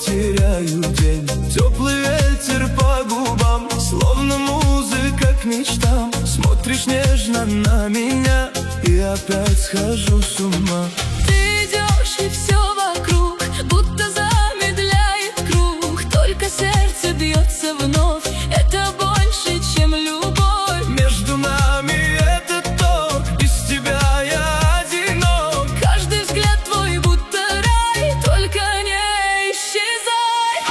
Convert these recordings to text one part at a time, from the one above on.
теряю день. Теплый ветер по губам, словно музыка к мечтам. Смотришь нежно на меня, и опять схожу с ума. Ты идешь, и все вокруг будто замедляет круг. Только сердце бьется вновь, это больше, чем любовь. Между нами этот ток, без тебя я одинок. Каждый взгляд твой будто рай, только не исчезай.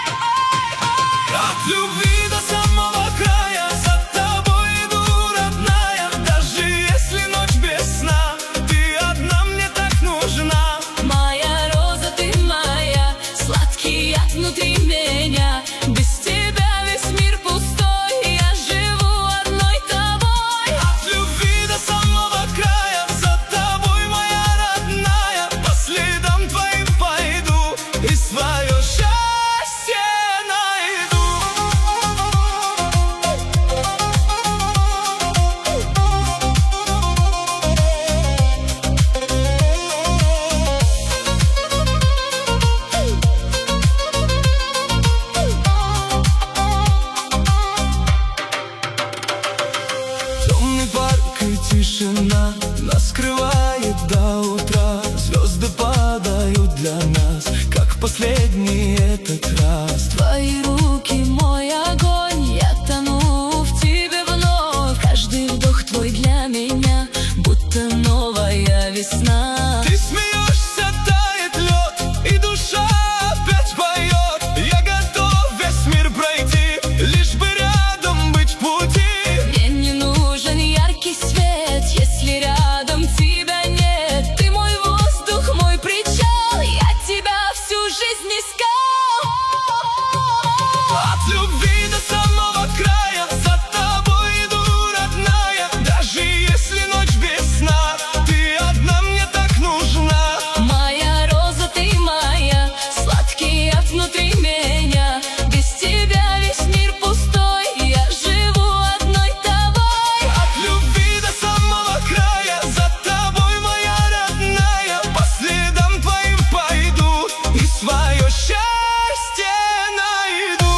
От любви до самого края, за тобой иду, родная. Даже если ночь без сна, ты одна мне так нужна. Моя роза, ты моя, сладкий яд внутри меня. Без тебя весь мир пустой, я живу одной тобой. От любви до самого края, за тобой, моя родная. По следам твоим пойду и свое счастье найду. Темный парк и тишина нас скрывает до утра. Звезды падают для нас, как последний этот раз. Твои руки, мой огонь, я тону в тебе вновь. Каждый вдох твой для меня, будто новая весна. Ты смеешься, тает лед, и душа опять поет. Я готов весь мир пройти, лишь бы рядом быть в пути. Мне не нужен яркий свет, если рядом тебя нет. Ты мой воздух, мой причал, я тебя всю жизнь искал. От любви до самого края, за тобой иду, родная. Даже если ночь без сна, ты одна мне так нужна. Моя роза, ты моя, сладкий яд внутри меня. Без тебя весь мир пустой, я живу одной тобой. От любви до самого края, за тобой, моя родная. По следам твоим пойду и свое счастье найду.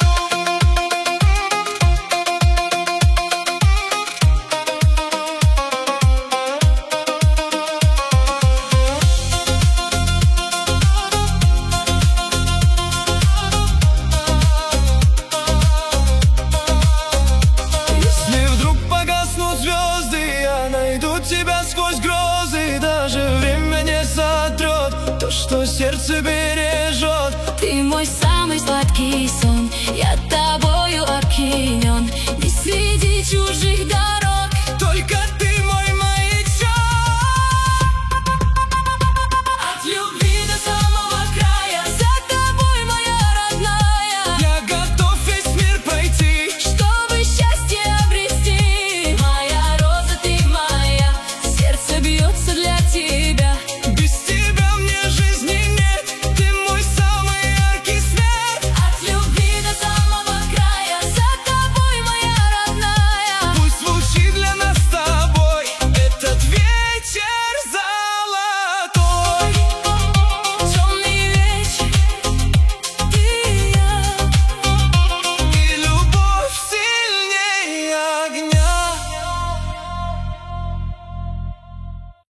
Если вдруг погаснут звезды, я найду тебя сквозь грозы. Даже время не сотрет то, что сердце бережет. Ты мой самый сладкий сон, я тобою опьянен. Не среди чужих